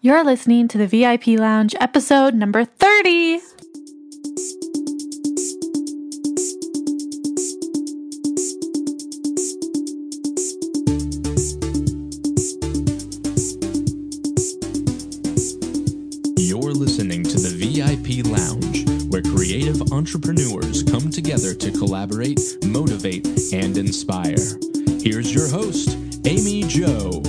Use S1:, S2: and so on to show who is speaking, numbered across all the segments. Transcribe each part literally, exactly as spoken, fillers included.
S1: You're listening to the V I P Lounge, episode number thirty.
S2: You're listening to the V I P Lounge, where creative entrepreneurs come together to collaborate, motivate, and inspire. Here's your host, Amy Jo.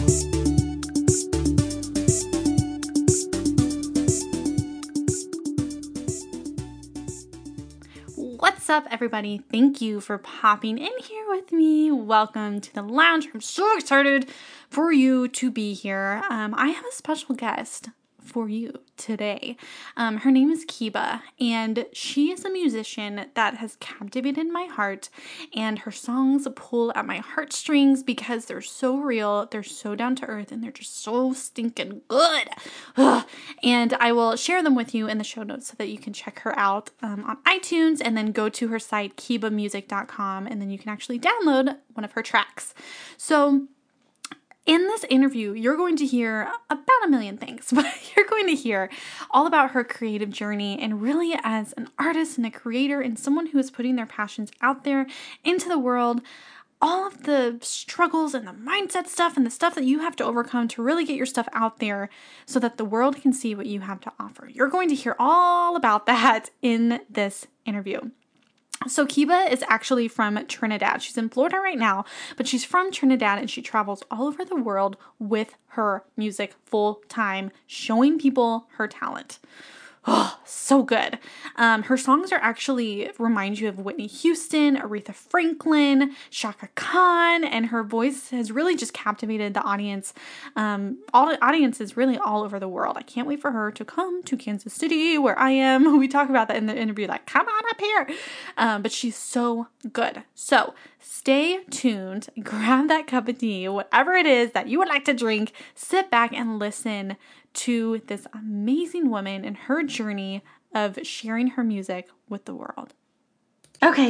S1: What's up, everybody? Thank you for popping in here with me. Welcome to the lounge. I'm so excited for you to be here. Um, I have a special guest for you today. Um, her name is Kiba, and she is a musician that has captivated my heart, and her songs pull at my heartstrings because they're so real, they're so down to earth, and they're just so stinking good. Ugh. And I will share them with you in the show notes so that you can check her out um, on iTunes, and then go to her site, kiba music dot com, and then you can actually download one of her tracks. So in this interview, you're going to hear about a million things, but you're going to hear all about her creative journey and really as an artist and a creator and someone who is putting their passions out there into the world, all of the struggles and the mindset stuff and the stuff that you have to overcome to really get your stuff out there so that the world can see what you have to offer. You're going to hear all about that in this interview. So Kiba is actually from Trinidad. She's in Florida right now, but she's from Trinidad and she travels all over the world with her music full time, showing people her talent. Oh, so good. Um, her songs are actually remind you of Whitney Houston, Aretha Franklin, Chaka Khan, and her voice has really just captivated the audience. Um, all the audiences really all over the world. I can't wait for her to come to Kansas City, where I am. We talk about that in the interview, like, come on up here. Um, but she's so good. So stay tuned, grab that cup of tea, whatever it is that you would like to drink, sit back and listen to this amazing woman and her journey of sharing her music with the world. Okay.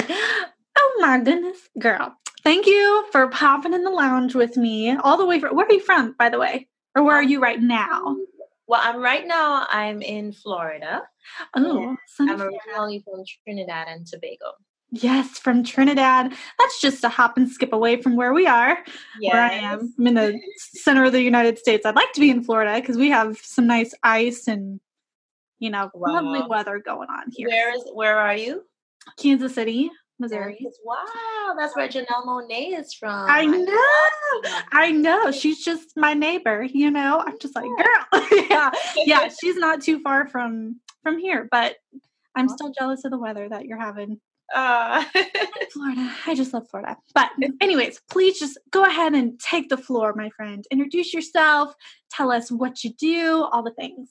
S1: Oh my goodness, girl. Thank you for popping in the lounge with me all the way from, where are you from, by the way? Or where are you right now?
S3: Well, I'm right now, I'm in Florida.
S1: Oh,
S3: I'm originally from Trinidad and Tobago.
S1: Yes, from Trinidad. That's just a hop and skip away from where we are,
S3: yes.
S1: where I am. I'm in the center of the United States. I'd like to be in Florida because we have some nice ice and, you know, wow. lovely weather going on here.
S3: Where is? Where are you?
S1: Kansas City, Missouri.
S3: Kansas. Wow, that's where Janelle Monáe is from.
S1: I know. I know. She's just my neighbor, you know. I'm just like, girl. yeah. Yeah, she's not too far from from here, but I'm still jealous of the weather that you're having.
S3: Uh.
S1: Florida. I just love Florida. But anyways, please just go ahead and take the floor, my friend. Introduce yourself. Tell us what you do, all the things.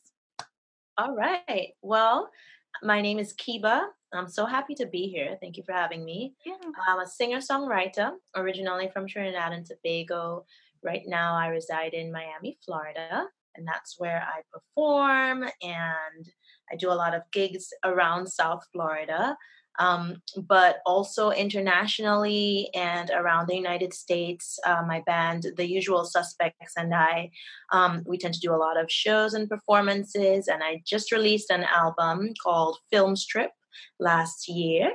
S3: All right. Well, my name is Kiba. I'm so happy to be here. Thank you for having me.
S1: Yeah.
S3: I'm a singer-songwriter, originally from Trinidad and Tobago. Right now, I reside in Miami, Florida, and that's where I perform, and I do a lot of gigs around South Florida. Um, but also internationally and around the United States, uh, my band, The Usual Suspects, and I, um, we tend to do a lot of shows and performances. And I just released an album called Film Strip last year,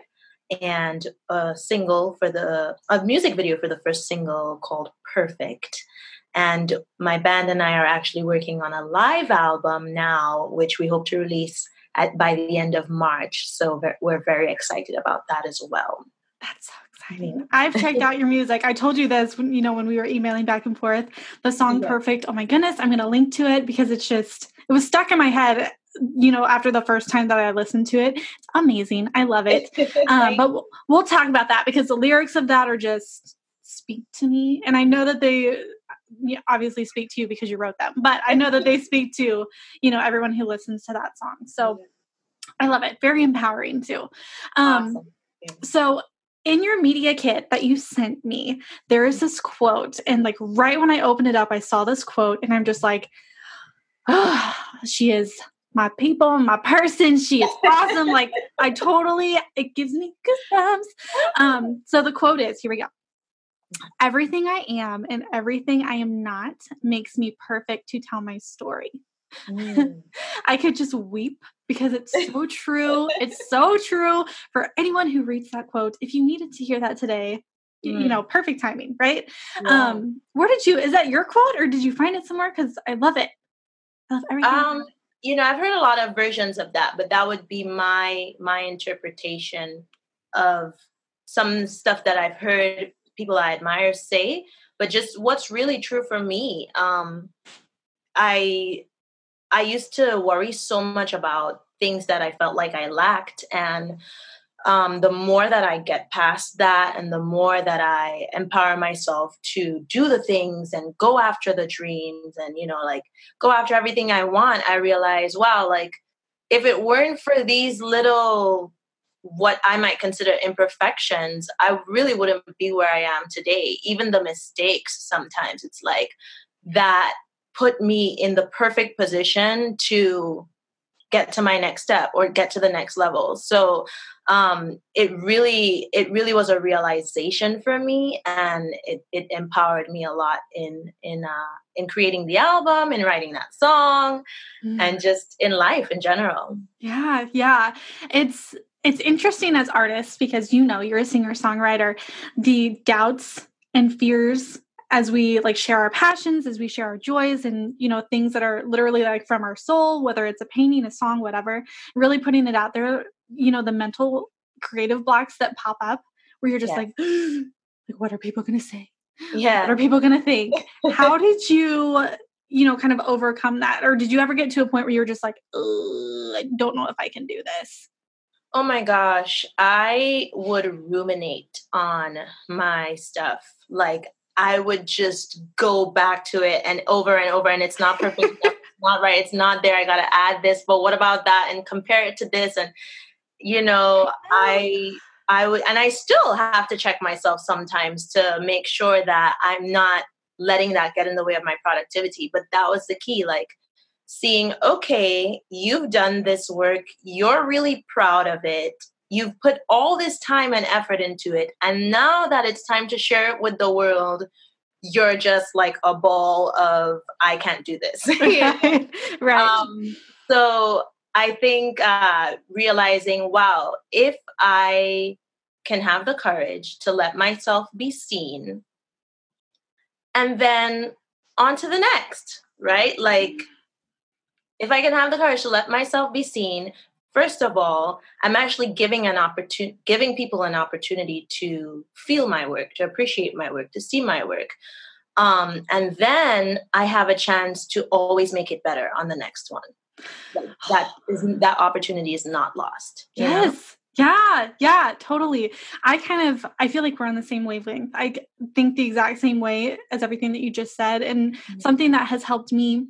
S3: and a single for the, a music video for the first single called Perfect. And my band and I are actually working on a live album now, which we hope to release At, by the end of March. So we're very excited about that as well.
S1: That's so exciting. I've checked out your music. I told you this when, you know, when we were emailing back and forth, the song yeah. Perfect. Oh my goodness. I'm going to link to it because it's just, it was stuck in my head, you know, after the first time that I listened to it. It's amazing. I love it. um, but we'll, we'll talk about that because the lyrics of that are just speak to me. And I know that they obviously speak to you because you wrote them, but I know that they speak to, you know, everyone who listens to that song. So I love it. Very empowering too. Um,
S3: awesome. Yeah.
S1: So in your media kit that you sent me, there is this quote, and like right when I opened it up, I saw this quote and I'm just like, oh, she is my people, my person. She is awesome. Like I totally, it gives me goosebumps. Um, so the quote is, here we go. Everything I am and everything I am not makes me perfect to tell my story.
S3: Mm.
S1: I could just weep because it's so true. It's so true for anyone who reads that quote. If you needed to hear that today, mm. you know, perfect timing, right? Yeah. Um, where did you, is that your quote or did you find it somewhere? Because I love it. I love everything.
S3: Um, you know, I've heard a lot of versions of that, but that would be my my interpretation of some stuff that I've heard people I admire say. But just what's really true for me, um, I I used to worry so much about things that I felt like I lacked, and um, the more that I get past that, and the more that I empower myself to do the things and go after the dreams, and you know, like go after everything I want, I realize, wow, like if it weren't for these little what I might consider imperfections, I really wouldn't be where I am today. Even the mistakes, sometimes it's like that put me in the perfect position to get to my next step or get to the next level. So um, it really, it really was a realization for me, and it, it empowered me a lot in in uh, in creating the album, in writing that song, mm. and just in life in general.
S1: Yeah, yeah, it's it's interesting as artists because you know you're a singer songwriter, the doubts and fears as we like share our passions, as we share our joys and, you know, things that are literally like from our soul, whether it's a painting, a song, whatever, really putting it out there, you know, the mental creative blocks that pop up where you're just yes. like, like, what are people going to say?
S3: Yeah.
S1: What are people going to think? How did you, you know, kind of overcome that? Or did you ever get to a point where you were just like, I don't know if I can do this?
S3: Oh my gosh. I would ruminate on my stuff. Like, I would just go back to it and over and over, and it's not perfect. It's not right. It's not there. I got to add this, but what about that? And compare it to this. And, you know, I, I would, and I still have to check myself sometimes to make sure that I'm not letting that get in the way of my productivity. But that was the key, like seeing, okay, you've done this work. You're really proud of it. You've put all this time and effort into it. And now that it's time to share it with the world, you're just like a ball of, I can't do this.
S1: Right. Right.
S3: Um, so I think uh, realizing, wow, if I can have the courage to let myself be seen, and then on to the next, right? Like, if I can have the courage to let myself be seen, first of all, I'm actually giving an opportunity, giving people an opportunity to feel my work, to appreciate my work, to see my work. Um, and then I have a chance to always make it better on the next one. Like that is that opportunity is not lost.
S1: Yes.
S3: Know?
S1: Yeah. Yeah, totally. I kind of, I feel like we're on the same wavelength. I think the exact same way as everything that you just said. And mm-hmm. something that has helped me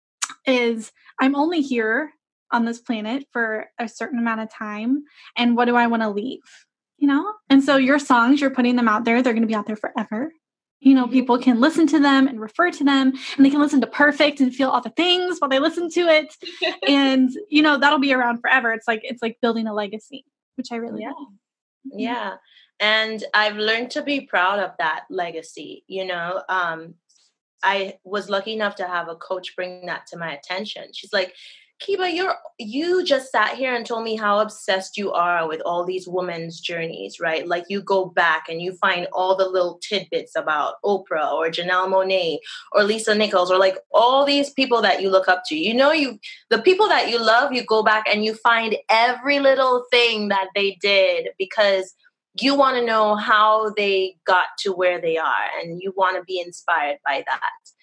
S1: is I'm only here on this planet for a certain amount of time. And what do I want to leave? You know? And so your songs, you're putting them out there. They're going to be out there forever. You know, people can listen to them and refer to them, and they can listen to Perfect and feel all the things while they listen to it. And, you know, that'll be around forever. It's like, it's like building a legacy, which I really
S3: yeah.
S1: love.
S3: Yeah. And I've learned to be proud of that legacy. You know, um, I was lucky enough to have a coach bring that to my attention. She's like, Kiba, you're, you just sat here and told me how obsessed you are with all these women's journeys, right? Like you go back and you find all the little tidbits about Oprah or Janelle Monáe or Lisa Nichols or like all these people that you look up to. You know, you the people that you love, you go back and you find every little thing that they did because you want to know how they got to where they are and you want to be inspired by that.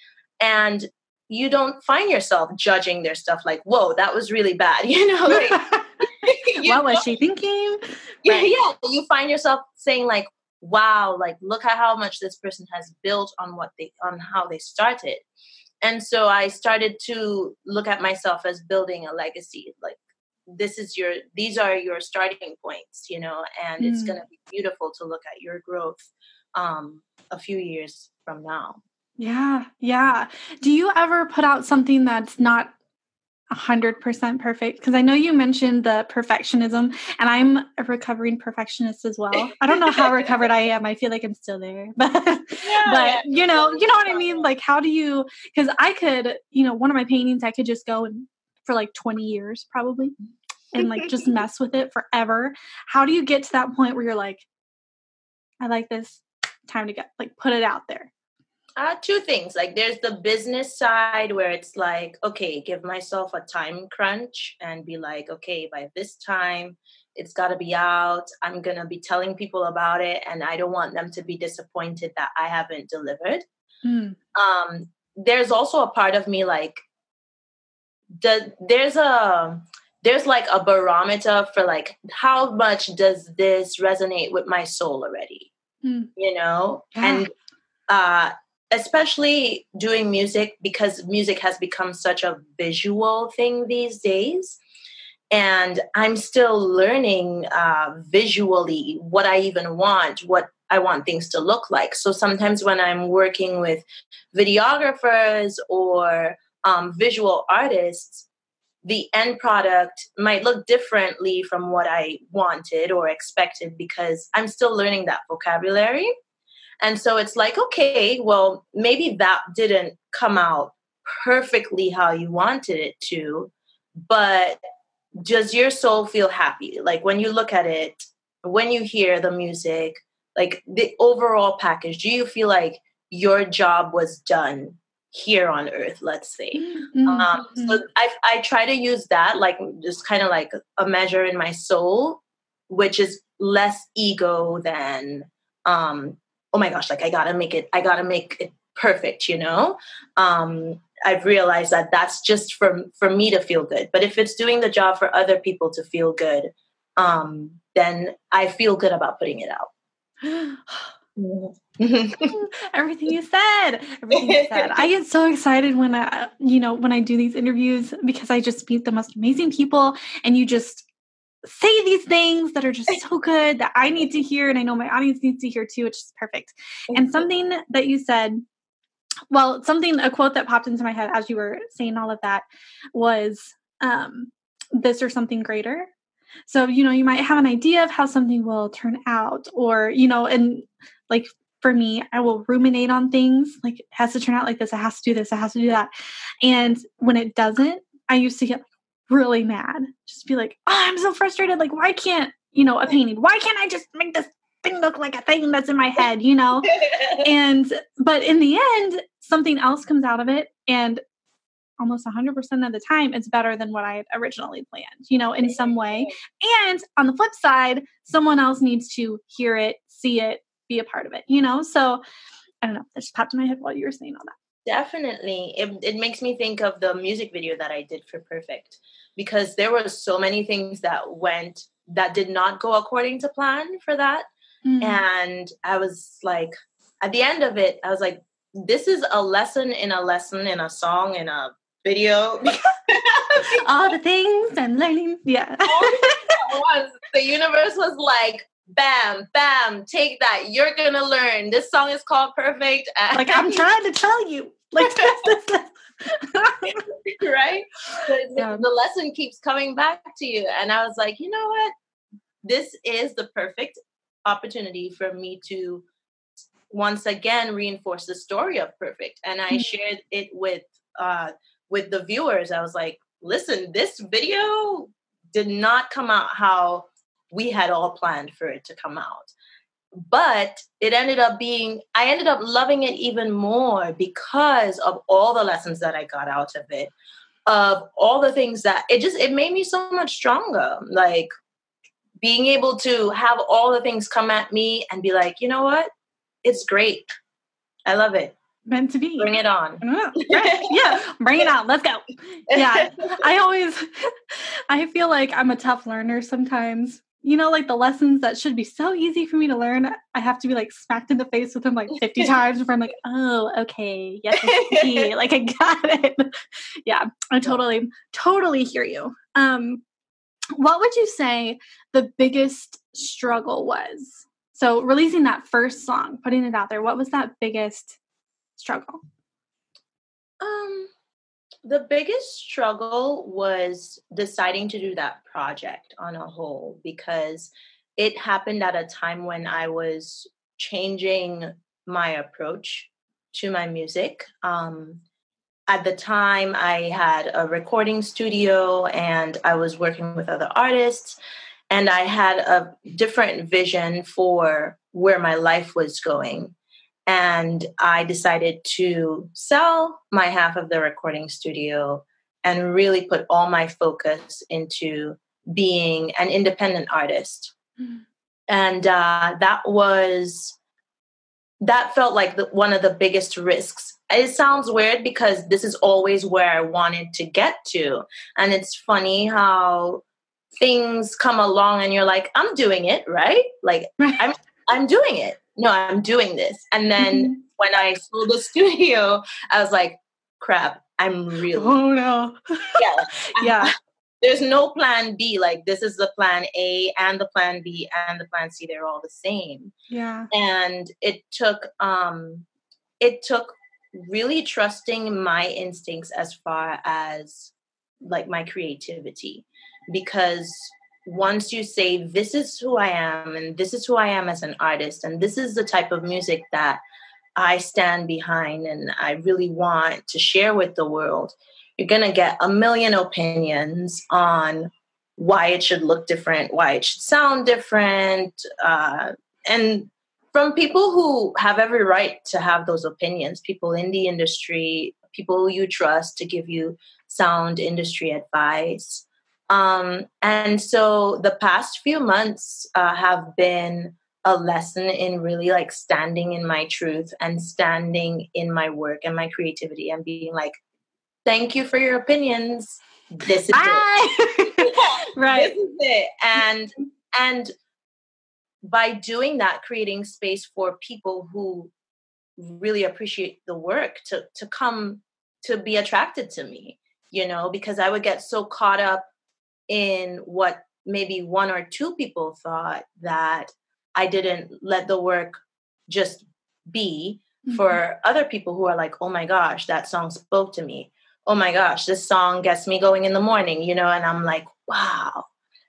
S3: And you don't find yourself judging their stuff like, whoa, that was really bad. You know, like,
S1: you what know? was she thinking?
S3: Yeah, right. yeah. You find yourself saying like, wow, like, look at how much this person has built on what they, on how they started. And so I started to look at myself as building a legacy. Like, this is your, these are your starting points, you know, and mm. it's going to be beautiful to look at your growth um, a few years from now.
S1: Yeah. Yeah. Do you ever put out something that's not one hundred percent perfect. Because I know you mentioned the perfectionism, and I'm a recovering perfectionist as well. I don't know how recovered I am. I feel like I'm still there. But,
S3: Yeah,
S1: but
S3: yeah.
S1: you know, you know what I mean? Like, how do you, because I could, you know, one of my paintings, I could just go and for like twenty years probably and like just mess with it forever. How do you get to that point where you're like, I like this, time to go, like put it out there?
S3: Uh, two things. Like there's the business side where it's like, okay, give myself a time crunch and be like, okay, by this time it's got to be out. I'm going to be telling people about it. And I don't want them to be disappointed that I haven't delivered.
S1: Mm.
S3: Um, there's also a part of me like, the, there's a, there's like a barometer for like, how much does this resonate with my soul already?
S1: Mm.
S3: You know?
S1: Yeah.
S3: And, uh, especially doing music, because music has become such a visual thing these days. And I'm still learning uh, visually what I even want, what I want things to look like. So sometimes when I'm working with videographers or um, visual artists, the end product might look differently from what I wanted or expected because I'm still learning that vocabulary. And so it's like, okay, well, maybe that didn't come out perfectly how you wanted it to, but does your soul feel happy? Like when you look at it, when you hear the music, like the overall package, do you feel like your job was done here on earth, let's say?
S1: Mm-hmm.
S3: Um, so I, I try to use that, like just kind of like a measure in my soul, which is less ego than, um, oh my gosh, like I gotta make it, I gotta make it perfect, you know? Um, I've realized that that's just for, for me to feel good. But if it's doing the job for other people to feel good, um, then I feel good about putting it out.
S1: Everything you said, everything you said. I get so excited when I, you know, when I do these interviews because I just meet the most amazing people and you just say these things that are just so good that I need to hear. And I know my audience needs to hear too, which is perfect. And something that you said, well, something, a quote that popped into my head as you were saying all of that was um, this or something greater. So, you know, you might have an idea of how something will turn out or, you know, and like for me, I will ruminate on things like it has to turn out like this. It has to do this. It has to do that. And when it doesn't, I used to get really mad. Just be like, oh, I'm so frustrated. Like, why can't, you know, a painting, why can't I just make this thing look like a thing that's in my head, you know? And, but in the end, something else comes out of it. And almost one hundred percent of the time, it's better than what I had originally planned, you know, in some way. And on the flip side, someone else needs to hear it, see it, be a part of it, you know? So I don't know. That just popped in my head while you were saying all that.
S3: Definitely. It, it makes me think of the music video that I did for Perfect, because there were so many things that went, that did not go according to plan for that. Mm. And I was like, at the end of it, I was like, this is a lesson in a lesson in a song in a video.
S1: All the things I'm learning. Yeah.
S3: Once the universe was like, bam, bam, take that. You're going to learn. This song is called Perfect.
S1: Like, I'm trying to tell you. Like, this, this, this.
S3: Right? The,
S1: Yeah.
S3: the lesson keeps coming back to you. And I was like, you know what? This is the perfect opportunity for me to once again reinforce the story of Perfect. And I mm-hmm. shared it with uh, with the viewers. I was like, listen, this video did not come out how we had all planned for it to come out. But it ended up being, I ended up loving it even more because of all the lessons that I got out of it, of all the things that it just, it made me so much stronger. Like being able to have all the things come at me and be like, you know what? It's great. I love it.
S1: Meant to be.
S3: Bring it on.
S1: Right. Yeah. Bring it on. Let's go. Yeah. I always, I feel like I'm a tough learner sometimes. You know, like the lessons that should be so easy for me to learn, I have to be like smacked in the face with them like fifty times before I'm like, oh, okay. Yes, I see. Like I got it. Yeah. I totally, totally hear you. Um, what would you say the biggest struggle was? So releasing that first song, putting it out there, what was that biggest struggle?
S3: Um, The biggest struggle was deciding to do that project on a whole, because it happened at a time when I was changing my approach to my music. Um, at the time, I had a recording studio and I was working with other artists, and I had a different vision for where my life was going. And I decided to sell my half of the recording studio and really put all my focus into being an independent artist.
S1: Mm.
S3: And uh, that was, that felt like the, one of the biggest risks. It sounds weird because this is always where I wanted to get to. And it's funny how things come along and you're like, I'm doing it, right? Like, I'm I'm doing it. No, I'm doing this. And then
S1: Mhm.
S3: when I sold the studio, I was like, crap, I'm really,
S1: Oh no.
S3: yeah,
S1: Yeah.
S3: there's no plan B. Like, this is the plan A and the plan B and the plan C. They're all the same.
S1: Yeah.
S3: And it took, um, it took really trusting my instincts as far as like my creativity, because once you say, this is who I am and this is who I am as an artist and this is the type of music that I stand behind and I really want to share with the world, you're going to get a million opinions on why it should look different, why it should sound different, uh, and from people who have every right to have those opinions, people in the industry, people you trust to give you sound industry advice. Um, and so the past few months uh, have been a lesson in really like standing in my truth and standing in my work and my creativity and being like, thank you for your opinions. This is it.
S1: Right.
S3: This is it. And and by doing that, creating space for people who really appreciate the work to to come to be attracted to me, you know, because I would get so caught up in what maybe one or two people thought that I didn't let the work just be
S1: Mhm.
S3: for other people who are like, oh my gosh, that song spoke to me. Oh my gosh, this song gets me going in the morning, you know, and I'm like, wow,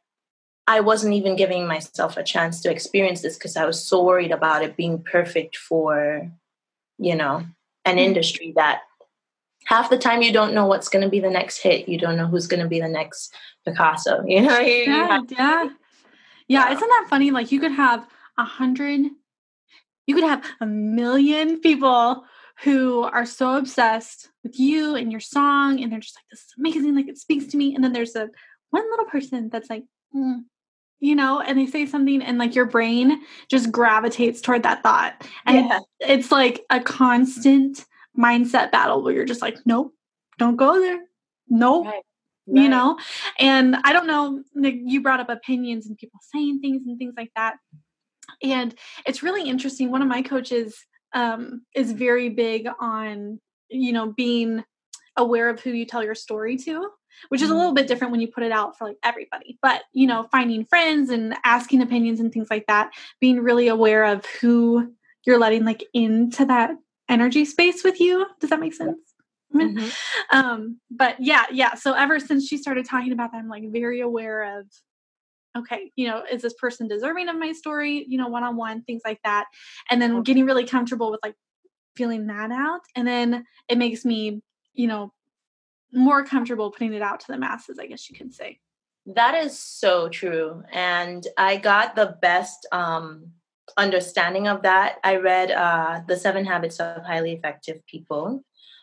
S3: I wasn't even giving myself a chance to experience this because I was so worried about it being perfect for, you know, an
S1: Mhm.
S3: industry that half the time you don't know what's going to be the next hit. You don't know who's going to be the next Picasso. You know, you, you
S1: Yeah,
S3: have,
S1: yeah. Yeah, isn't that funny? Like you could have a hundred, you could have a million people who are so obsessed with you and your song, and they're just like, this is amazing, like it speaks to me. And then there's a one little person that's like, mm, you know, and they say something, and like your brain just gravitates toward that thought. And
S3: yeah,
S1: it's, it's like a constant mindset battle where you're just like, nope, don't go there. Nope.
S3: right,
S1: You
S3: right.
S1: know, and I don't know, Nick, you brought up opinions and people saying things and things like that. And it's really interesting. One of my coaches um, is very big on, you know, being aware of who you tell your story to, which is a little bit different when you put it out for like everybody. But, you know, finding friends and asking opinions and things like that, being really aware of who you're letting like into that energy space with you. Does that make sense?
S3: Mm-hmm.
S1: Um, but yeah, yeah. So ever since she started talking about that, I'm like very aware of, okay, you know, is this person deserving of my story? You know, one-on-one, things like that. And then getting really comfortable with like feeling that out. And then it makes me, you know, more comfortable putting it out to the masses, I guess you could say.
S3: That is so true. And I got the best um, understanding of that. I read uh, The Seven Habits of Highly Effective People,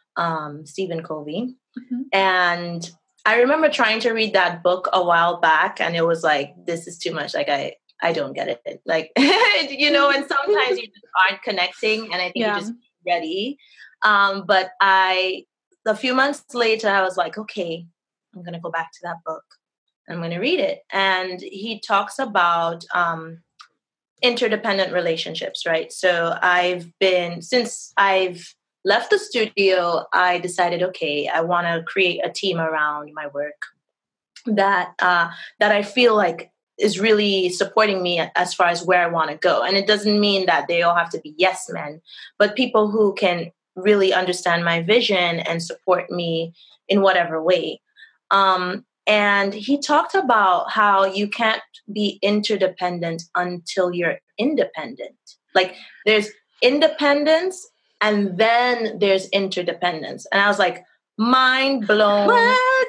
S3: um, Stephen Covey.
S1: Mm-hmm.
S3: And I remember trying to read that book a while back, and it was like, this is too much. Like, I, I don't get it. Like, you know, and sometimes you just aren't connecting, and I think
S1: Yeah.
S3: you're just ready. Um, but I, a few months later, I was like, okay, I'm going to go back to that book. I'm going to read it. And he talks about um, interdependent relationships, right? So I've been, since I've left the studio, I decided, okay, I want to create a team around my work that uh, that I feel like is really supporting me as far as where I want to go. And it doesn't mean that they all have to be yes men, but people who can really understand my vision and support me in whatever way. Um, and he talked about how you can't be interdependent until you're independent. Like there's independence and then there's interdependence. And I was like, mind blown.
S1: What?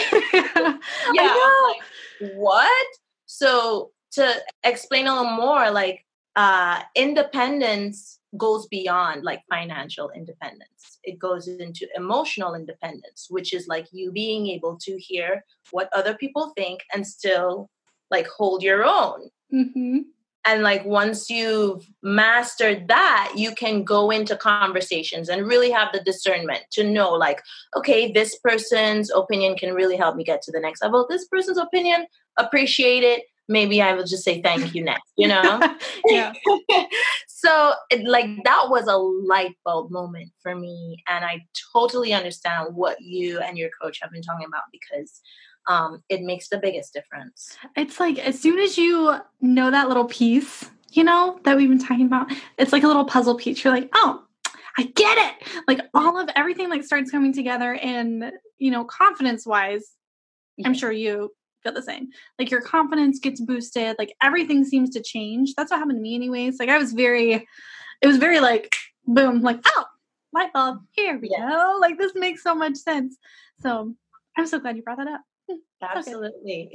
S3: Yeah. I'm like, what? So to explain a little more, like uh, independence goes beyond like financial independence. It goes into emotional independence, which is like you being able to hear what other people think and still like hold your own.
S1: Mm-hmm.
S3: And like once you've mastered that, you can go into conversations and really have the discernment to know like, okay, this person's opinion can really help me get to the next level. This person's opinion, appreciate it. Maybe I will just say thank you next, you know?
S1: Yeah.
S3: So it, like that was a light bulb moment for me. And I totally understand what you and your coach have been talking about because um, it makes the biggest difference.
S1: It's like as soon as you know that little piece, you know, that we've been talking about, it's like a little puzzle piece. You're like, oh, I get it. Like all of everything like starts coming together and, you know, confidence wise, I'm sure you feel the same. Like your confidence gets boosted. Like everything seems to change. That's what happened to me anyways. Like I was very, it was very like, boom, like, oh, light bulb, here we
S3: Yeah.
S1: go. Like this makes so much sense. So I'm so glad you brought that up.
S3: Absolutely.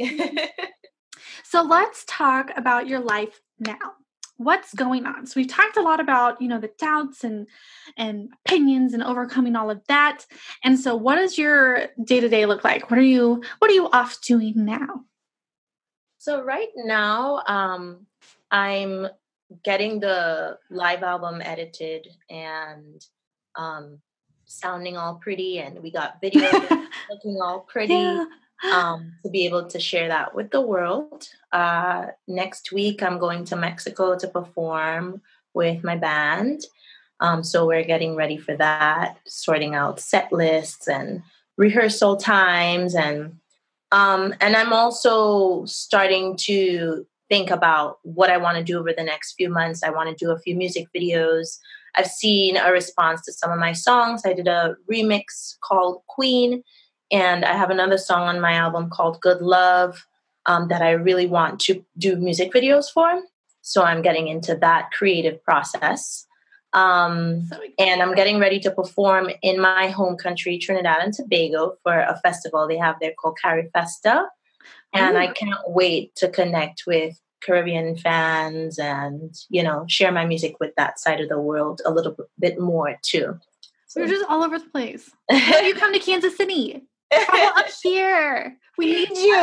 S1: So let's talk about your life now. What's going on? So we've talked a lot about, you know, the doubts and and opinions and overcoming all of that. And so what does your day-to-day look like? What are you what are you off doing now?
S3: So right now, um, I'm getting the live album edited and um, sounding all pretty, and we got video looking all pretty.
S1: Yeah.
S3: Um, to be able to share that with the world. Uh, next week, I'm going to Mexico to perform with my band. Um, so we're getting ready for that, sorting out set lists and rehearsal times. And um, and I'm also starting to think about what I want to do over the next few months. I want to do a few music videos. I've seen a response to some of my songs. I did a remix called Queen. And I have another song on my album called Good Love um, that I really want to do music videos for. So I'm getting into that creative process. Um,
S1: So
S3: and I'm getting ready to perform in my home country, Trinidad and Tobago, for a festival they have there called Carifesta. And
S1: Ooh.
S3: I can't wait to connect with Caribbean fans and, you know, share my music with that side of the world a little bit more too. So
S1: You're just all over the place. Why don't you come to Kansas City? Travel up here. We need you.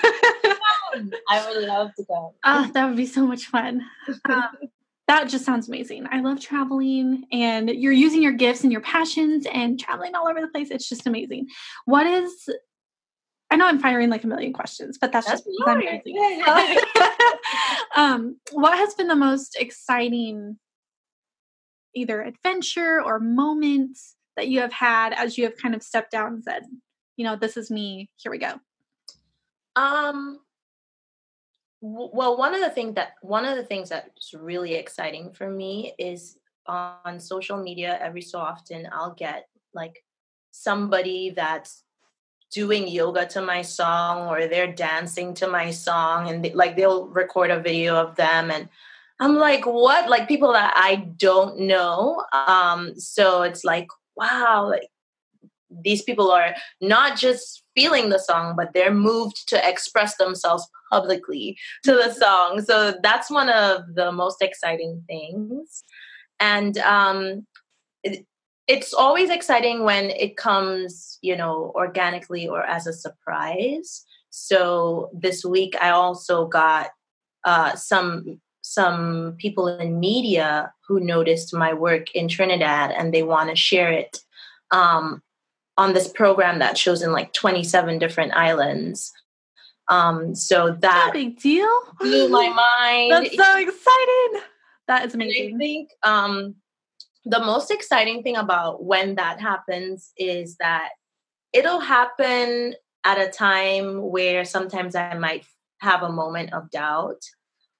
S3: I would love to go.
S1: Oh, that would be so much fun. Um, that just sounds amazing. I love traveling, and you're using your gifts and your passions and traveling all over the place. It's just amazing. What is, I know I'm firing like a million questions, but that's,
S3: That's
S1: just because I'm
S3: fine.
S1: amazing. um, what has been the most exciting either adventure or moments that you have had as you have kind of stepped out and said, you know, this is me. Here we go.
S3: Um. w- Well, one of the things that one of the things that's really exciting for me is on social media. Every so often, I'll get like somebody that's doing yoga to my song, or they're dancing to my song, and they, like they'll record a video of them, and I'm like, what? Like people that I don't know. Um. So it's like, wow, like these people are not just feeling the song, but they're moved to express themselves publicly to the song. So that's one of the most exciting things. And um, it, it's always exciting when it comes, you know, organically or as a surprise. So this week, I also got uh, some some people in media who noticed my work in Trinidad, and they want to share it. Um, on this program that shows in like twenty-seven different islands. Um, so that
S1: No big deal.
S3: blew my mind.
S1: That's so exciting. That is
S3: And I
S1: amazing.
S3: think um, the most exciting thing about when that happens is that it'll happen at a time where sometimes I might have a moment of doubt.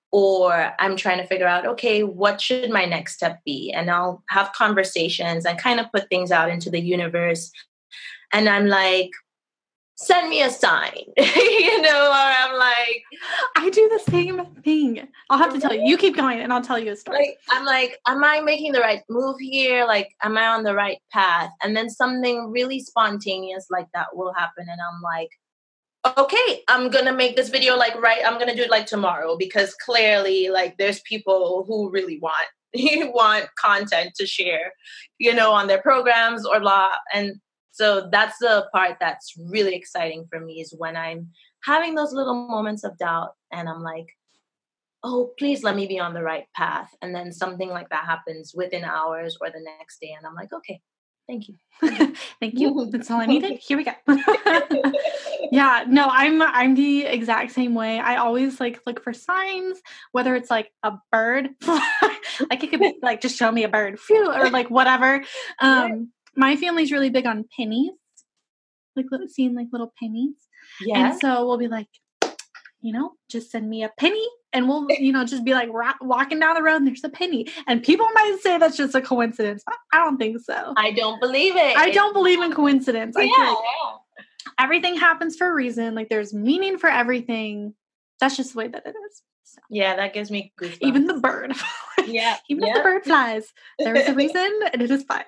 S3: or I'm trying to figure out, okay, what should my next step be? And I'll have conversations and kind of put things out into the universe. And I'm like, send me a sign, you know, or I'm like,
S1: I do the same thing. I'll have to tell you. You keep going and I'll tell you a story.
S3: Like, I'm like, am I making the right move here? Like, am I on the right path? And then something really spontaneous like that will happen. And I'm like, okay, I'm going to make this video like, right. I'm going to do it like tomorrow, because clearly like there's people who really want, want content to share, you know, on their programs or blah. And so that's the part that's really exciting for me, is when I'm having those little moments of doubt and I'm like, oh, please let me be on the right path. And then something like that happens within hours or the next day. And I'm like, okay, thank you.
S1: Thank you. That's all I needed. Here we go. Yeah, no, I'm, I'm the exact same way. I always like look for signs, whether it's like a bird, like it could be like, just show me a bird, phew, or like whatever. Um, my family's really big on pennies, like seeing like little pennies.
S3: Yeah.
S1: And so we'll be like, you know, just send me a penny and we'll, you know, just be like ra- walking down the road and there's a penny. And people might say that's just a coincidence. But I don't think so.
S3: I don't believe it.
S1: I don't believe in coincidence.
S3: Yeah,
S1: I feel like
S3: yeah.
S1: everything happens for a reason. Like there's meaning for everything. That's just the way that it is. So.
S3: Yeah, that gives me goosebumps.
S1: Even the bird.
S3: Yeah.
S1: Even
S3: yeah.
S1: if the bird flies, there is a reason and it is fine.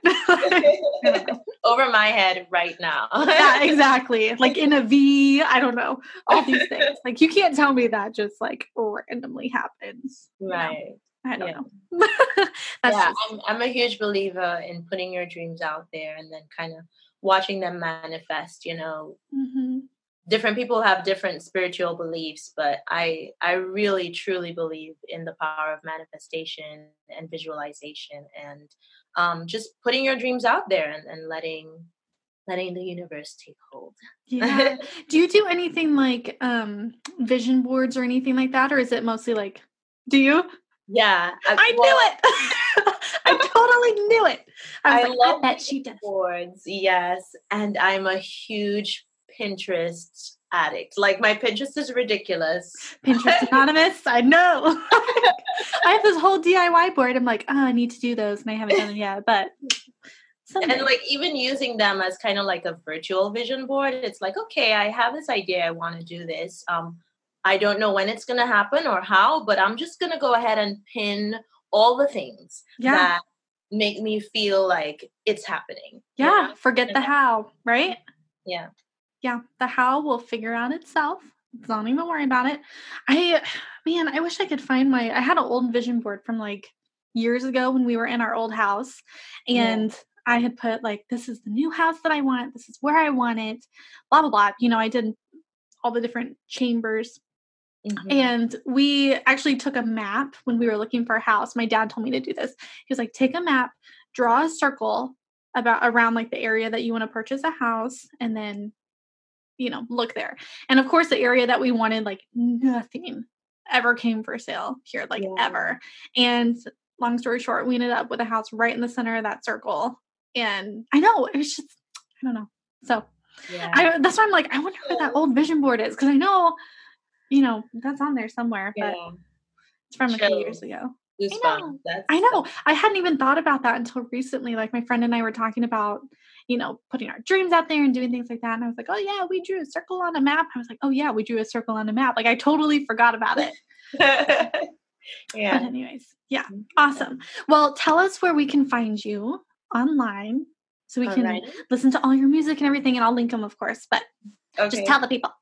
S3: Over my head right now.
S1: Yeah, exactly. Like in a V, I don't know. All these things. Like you can't tell me that just like randomly happens.
S3: Right.
S1: You know? I don't
S3: yeah.
S1: know. That's
S3: yeah,
S1: just...
S3: I'm, I'm a huge believer in putting your dreams out there and then kind of watching them manifest, you know.
S1: Mm-hmm.
S3: Different people have different spiritual beliefs, but I I really truly believe in the power of manifestation and visualization, and um, just putting your dreams out there and, and letting letting the universe take hold.
S1: Yeah. Do you do anything like um, vision boards or anything like that, or is it mostly like? Do you?
S3: Yeah,
S1: I, I well, knew it. I totally knew it. I was
S3: I
S1: like,
S3: love
S1: I bet she does.
S3: Boards, yes, and I'm a huge Pinterest addict. Like my Pinterest is ridiculous.
S1: Pinterest anonymous. I know. I have this whole D I Y board. I'm like, oh, I need to do those, and I haven't done it yet. But someday.
S3: And like even using them as kind of like a virtual vision board, it's like, okay, I have this idea. I want to do this. Um, I don't know when it's gonna happen or how, but I'm just gonna go ahead and pin all the things
S1: yeah.
S3: that make me feel like it's happening.
S1: Yeah.
S3: know?
S1: Forget the how, right?
S3: Yeah.
S1: Yeah, the how will figure out itself. Don't even worry about it. I, man, I wish I could find my, I had an old vision board from like years ago when we were in our old house. And yeah. I had put like, this is the new house that I want. This is where I want it. Blah, blah, blah. You know, I did all the different chambers. Mm-hmm. And we actually took a map when we were looking for a house. My dad told me to do this. He was like, take a map, draw a circle about around like the area that you want to purchase a house. And then you know, look there. And of course, the area that we wanted, like nothing ever came for sale here, like yeah. ever. And long story short, we ended up with a house right in the center of that circle. And I know it was just, I don't know. So yeah. I, that's why I'm like, I wonder where that old vision board is. Cause I know, you know, that's on there somewhere, but yeah. it's from Chill. a few years ago. I know. I know. I hadn't even thought about that until recently. Like my friend and I were talking about, you know, putting our dreams out there and doing things like that. And I was like, oh yeah, we drew a circle on a map. I was like, oh yeah, we drew a circle on a map. Like I totally forgot about it.
S3: Yeah.
S1: But anyways, yeah. Awesome. Well, tell us where we can find you online so we all can right. listen to all your music and everything. And I'll link them, of course, but okay. just tell the people.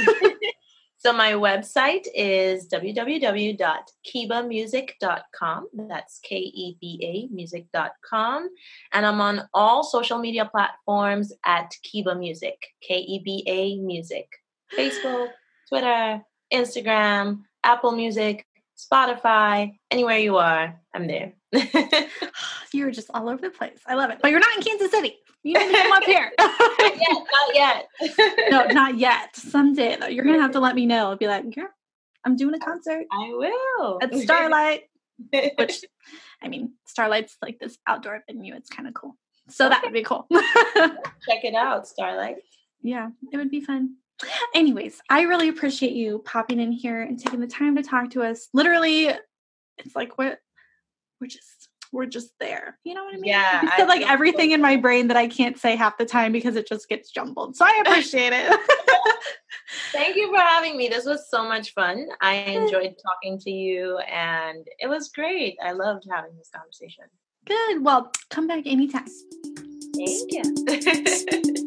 S3: So my website is w w w dot keba music dot com. That's K E B A music dot com. And I'm on all social media platforms at Keba Music, K E B A Music. Facebook, Twitter, Instagram, Apple Music, Spotify, anywhere you are, I'm there.
S1: You're just all over the place. I love it. But you're not in Kansas City. You need to come up here.
S3: Not yet, not yet.
S1: No, not yet. Someday, though. You're going to have to let me know. I'll be like, yeah, I'm doing a concert.
S3: I will.
S1: At Starlight. Which, I mean, Starlight's like this outdoor venue. It's kind of cool. So okay. That would be cool.
S3: Check it out, Starlight.
S1: Yeah, it would be fun. Anyways, I really appreciate you popping in here and taking the time to talk to us. Literally, it's like what we're just we're just there. You know what I mean?
S3: Yeah.
S1: You said like everything in my brain that I can't say half the time because it just gets jumbled. So I appreciate it.
S3: Thank you for having me. This was so much fun. I enjoyed talking to you and it was great. I loved having this conversation.
S1: Good. Well, come back anytime.
S3: Thank you.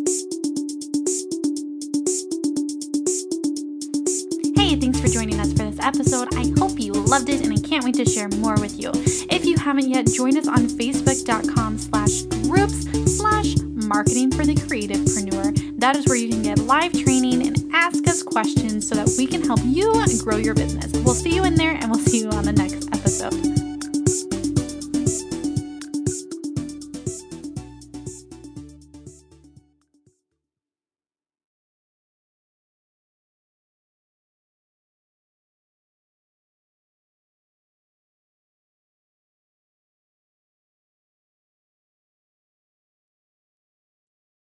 S1: Hey, thanks for joining us for this episode. I hope you loved it and I can't wait to share more with you. If you haven't yet, join us on facebook.com slash groups slash marketing for the creativepreneur. That is where you can get live training and ask us questions so that we can help you grow your business. We'll see you in there and we'll see you